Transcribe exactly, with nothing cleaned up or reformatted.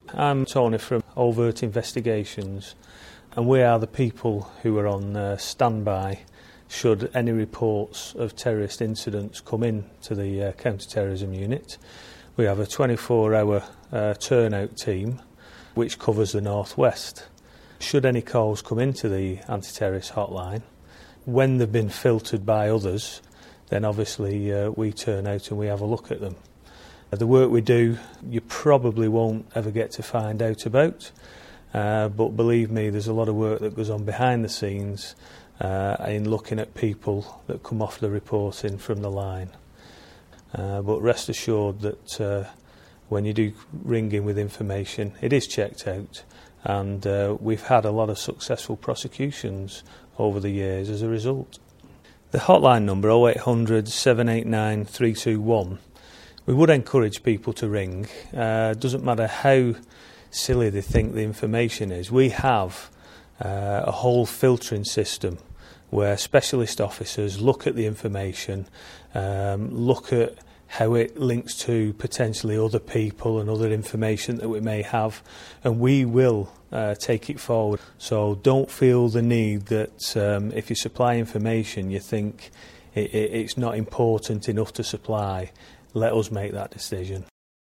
I'm Tony from Overt Investigations, and we are the people who are on uh, standby should any reports of terrorist incidents come in to the uh, counter-terrorism unit. We have a twenty-four hour uh, turnout team which covers the northwest. Should any calls come into the anti-terrorist hotline, when they've been filtered by others, then obviously uh, we turn out and we have a look at them. The work we do, you probably won't ever get to find out about, uh, but believe me, there's a lot of work that goes on behind the scenes uh, in looking at people that come off the reporting from the line. Uh, but rest assured that uh, when you do ring in with information, it is checked out, and uh, we've had a lot of successful prosecutions over the years as a result. The hotline number oh eight hundred, seven eight nine, three two one. We would encourage people to ring. Uh, doesn't matter how silly they think the information is. We have uh, a whole filtering system where specialist officers look at the information, um, look at how it links to potentially other people and other information that we may have, and we will uh, take it forward. So don't feel the need that um, if you supply information you think it, it, it's not important enough to supply. Let us make that decision.